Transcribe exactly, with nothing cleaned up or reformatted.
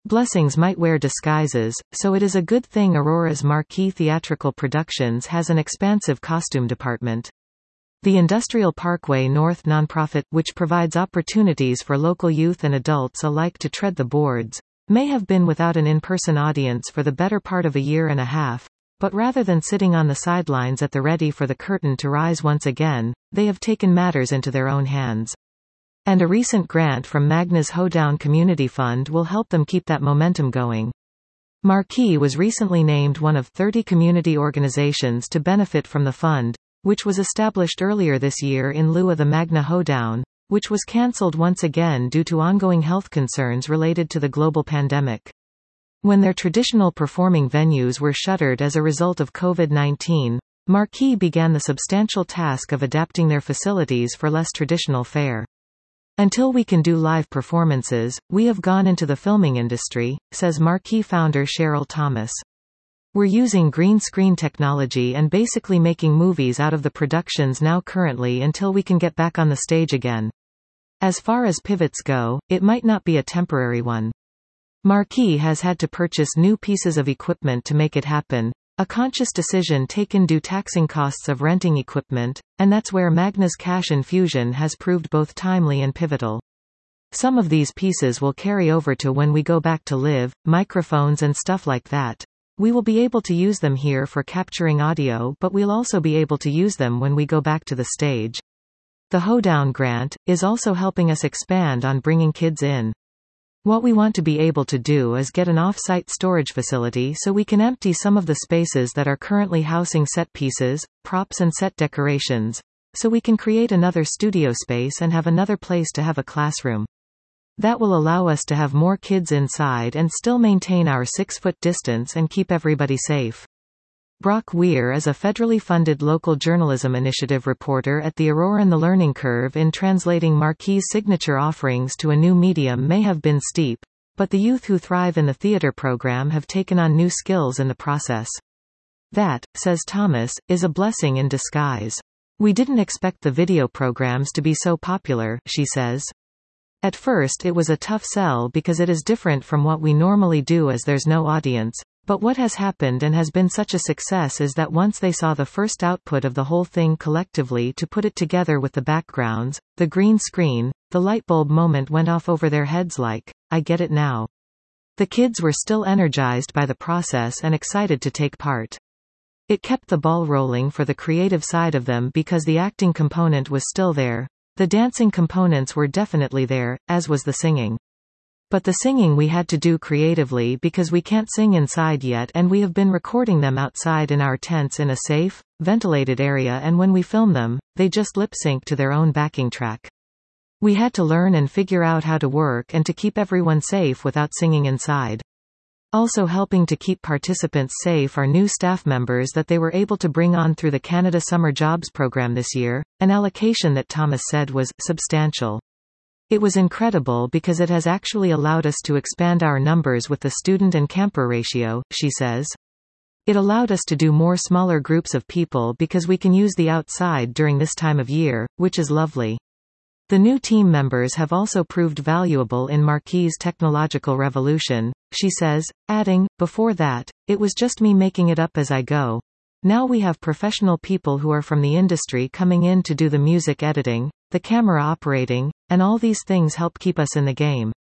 Blessings might wear disguises, so it is a good thing Aurora's Marquee Theatrical Productions has an expansive costume department. The Industrial Parkway North nonprofit, which provides opportunities for local youth and adults alike to tread the boards, may have been without an in-person audience for the better part of a year and a half, but rather than sitting on the sidelines at the ready for the curtain to rise once again, they have taken matters into their own hands. And a recent grant from Magna's Hoedown Community Fund will help them keep that momentum going. Marquee was recently named one of thirty community organizations to benefit from the fund, which was established earlier this year in lieu of the Magna Hoedown, which was cancelled once again due to ongoing health concerns related to the global pandemic. When their traditional performing venues were shuttered as a result of COVID nineteen, Marquee began the substantial task of adapting their facilities for less traditional fare. Until we can do live performances, we have gone into the filming industry, says Marquee founder Cheryl Thomas. We're using green screen technology and basically making movies out of the productions now currently until we can get back on the stage again. As far as pivots go, it might not be a temporary one. Marquee has had to purchase new pieces of equipment to make it happen, a conscious decision taken due taxing costs of renting equipment, and that's where Magna's cash infusion has proved both timely and pivotal. Some of these pieces will carry over to when we go back to live, microphones and stuff like that. We will be able to use them here for capturing audio, but we'll also be able to use them when we go back to the stage. The Hoedown grant is also helping us expand on bringing kids in. What we want to be able to do is get an off-site storage facility so we can empty some of the spaces that are currently housing set pieces, props and set decorations, so we can create another studio space and have another place to have a classroom. That will allow us to have more kids inside and still maintain our six-foot distance and keep everybody safe. Brock Weir is a federally funded local journalism initiative reporter at the Aurora, and the learning curve in translating Marquee's signature offerings to a new medium may have been steep, but the youth who thrive in the theater program have taken on new skills in the process. That, says Thomas, is a blessing in disguise. We didn't expect the video programs to be so popular, she says. At first it was a tough sell because it is different from what we normally do as there's no audience. But what has happened and has been such a success is that once they saw the first output of the whole thing collectively to put it together with the backgrounds, the green screen, the lightbulb moment went off over their heads like, I get it now. The kids were still energized by the process and excited to take part. It kept the ball rolling for the creative side of them because the acting component was still there. The dancing components were definitely there, as was the singing. But the singing we had to do creatively because we can't sing inside yet, and we have been recording them outside in our tents in a safe, ventilated area, and when we film them, they just lip-sync to their own backing track. We had to learn and figure out how to work and to keep everyone safe without singing inside. Also helping to keep participants safe are new staff members that they were able to bring on through the Canada Summer Jobs program this year, an allocation that Thomas said was substantial. It was incredible because it has actually allowed us to expand our numbers with the student and camper ratio, she says. It allowed us to do more smaller groups of people because we can use the outside during this time of year, which is lovely. The new team members have also proved valuable in Marquee's technological revolution, she says, adding, before that, it was just me making it up as I go. Now we have professional people who are from the industry coming in to do the music editing, the camera operating, and all these things help keep us in the game.